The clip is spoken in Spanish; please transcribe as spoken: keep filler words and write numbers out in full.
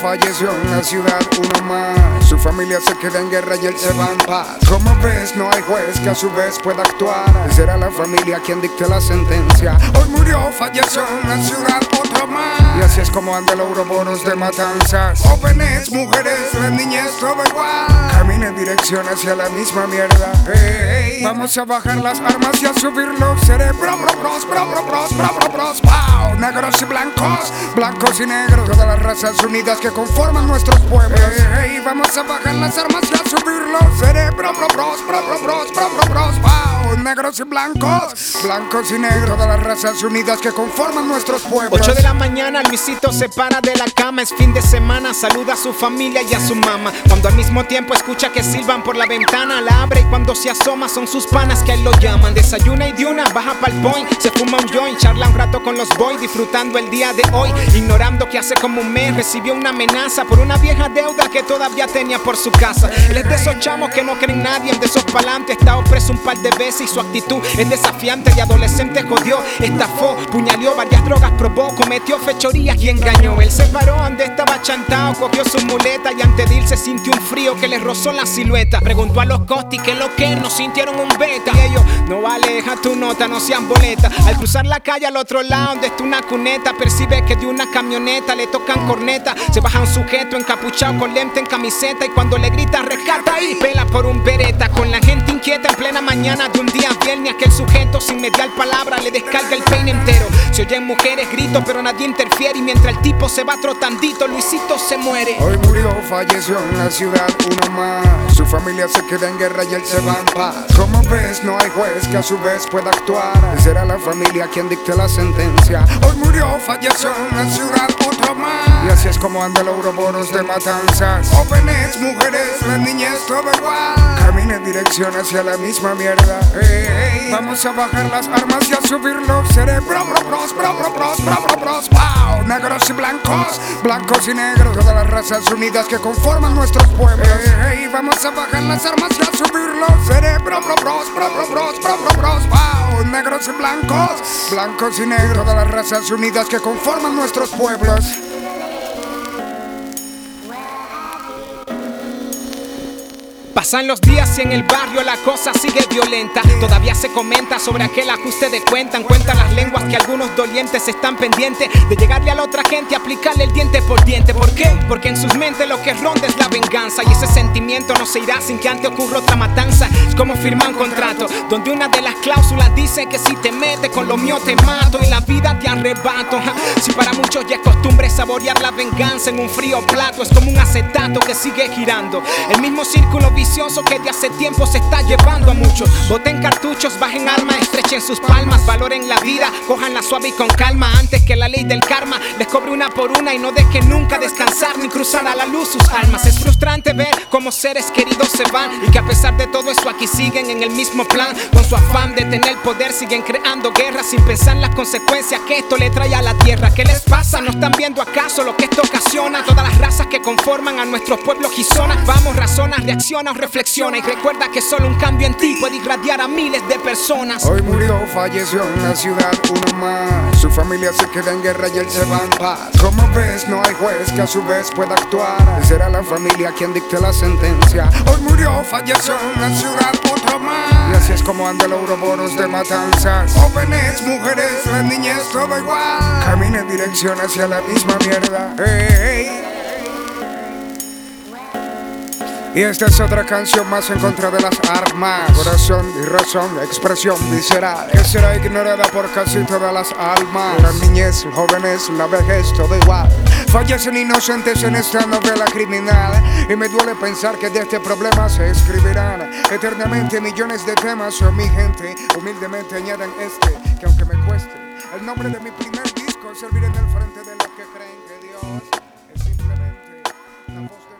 falleció en la ciudad, uno más. Su familia se queda en guerra y él se va en paz. Como ves, no hay juez que a su vez pueda actuar. Será la familia quien dicte la sentencia. Hoy murió, falleció en la ciudad, otro más. Y así es como anda el Ouroboros de matanzas. Jóvenes, mujeres, la niñez, todo igual. Camina en dirección hacia la misma mierda. Hey, hey. Vamos a bajar las armas y a subir los cerebros. Bro, bros, bro, bro, bros, bro, bro, bros. Wow, negros y blancos, blancos y negros, todas las razas unidas que conforman nuestros pueblos. Hey, hey. Vamos a bajar las armas y a subir los cerebros. Bro, bros, bro, bro, bros, bro, bro, bros. Wow, negros y blancos, blancos y negros, todas las razas unidas que conforman nuestros pueblos. Ocho de la mañana, Luisito se para de la cama. Es fin de semana, saluda a su familia y a su mamá. Cuando al mismo tiempo escucha que silban por la ventana, la abre y cuando se asoma son sus panas que a él lo llaman. Desayuna y de una, baja pa'l point, se fuma un joint, charla un rato con los boys, disfrutando el día de hoy, ignorando que hace como un mes recibió una amenaza por una vieja deuda que todavía tenía por su casa. Él es de esos chamos que no creen nadie, de esos pa'lante, estado preso un par de veces y su actitud es desafiante. De adolescente jodió, estafó, puñaleó, varias drogas probó, cometió fechorías y engañó. Él se paró donde estaba chantado, cogió su muleta y antes de irse sintió un frío que le rozó la silueta. Preguntó a los costis que lo que no sintieron un beta y ellos, no vale, deja tu nota, no sean boleta. Al cruzar la calle al otro lado donde está una cuneta, percibe que de una camioneta le tocan corneta. Se baja un sujeto encapuchado con lente en camiseta y cuando le gritan rescata ahí, pela por un bereta. Con la gente inquieta en plena mañana de un día viernes, aquel sujeto sin mediar palabra le descarga el peine entero. Se oyen mujeres gritos pero nadie interfiere y mientras el tipo se va trotandito, Luisito se muere. Hoy murió, falleció en la ciudad, uno más. Su familia se queda en guerra y él se va en paz. Como ves, no hay juez que a su vez pueda actuar. Será la familia quien dicte la sentencia. Hoy murió, falleció en la ciudad, otro más. Y así es como anda el Ouroboros de matanzas. Jóvenes, mujeres, la niñez, todo igual. Camina en dirección hacia la misma mierda. Hey, hey. Vamos a bajar las armas y a subir los cerebros. Bro, bros, bro, bro, bros, bro, bro, bros. Wow, negros y blancos, blancos y negros, todas las razas unidas que conforman nuestros pueblos. Hey, hey. Vamos a bajar las armas y a subir los cerebros. Bro, bros, bro, bro, bros, bro, bro, bros. Wow, negros y blancos, blancos y negros, todas las razas unidas que conforman nuestros pueblos. Pasan los días y en el barrio la cosa sigue violenta. Todavía se comenta sobre aquel ajuste de cuenta. Cuentan las lenguas que algunos dolientes están pendientes de llegarle a la otra gente y aplicarle el diente por diente. ¿Por qué? Porque en sus mentes lo que ronda es la venganza. Y ese sentimiento no se irá sin que antes ocurra otra matanza. Es como firmar un contrato donde una de las cláusulas dice que si te metes con lo mío te mato y la vida te arrebato. Si para muchos ya es costumbre saborear la venganza en un frío plato, es como un acetato que sigue girando. El mismo círculo vicioso que de hace tiempo se está llevando a muchos. Boten cartuchos, bajen armas, estrechen sus palmas, valoren la vida, cojanla suave y con calma antes que la ley del karma les cobre una por una y no dejen nunca descansar ni cruzar a la luz sus almas. Es frustrante ver cómo seres queridos se van y que a pesar de todo eso aquí siguen en el mismo plan. Con su afán de tener poder siguen creando guerras sin pensar en las consecuencias que esto le trae a la tierra. ¿Qué les pasa? ¿No están viendo acaso lo que esto ocasiona? Todas las razas que conforman a nuestros pueblos gizonas. Vamos, razona, reacciona, reflexiona y recuerda que solo un cambio en ti puede irradiar a miles de personas. Hoy murió, falleció en la ciudad, uno más. Su familia se queda en guerra y él se va en paz. Como ves, no hay juez que a su vez pueda actuar. Será la familia quien dicte la sentencia. Hoy murió, falleció en la ciudad, otro más. Y así es como anda el Ouroboros de matanzas. Jóvenes, mujeres, la niñez, todo igual. Camina en dirección hacia la misma mierda. Hey, hey. Y esta es otra canción más en contra de las armas. Corazón y razón, expresión visceral que será ignorada por casi todas las almas. La niñez, jóvenes, la vejez, todo igual. Fallecen inocentes en esta novela criminal. Y me duele pensar que de este problema se escribirán eternamente millones de temas. O mi gente, humildemente añadan este, que aunque me cueste el nombre de mi primer disco, servir en el frente de los que creen que Dios es simplemente la voz de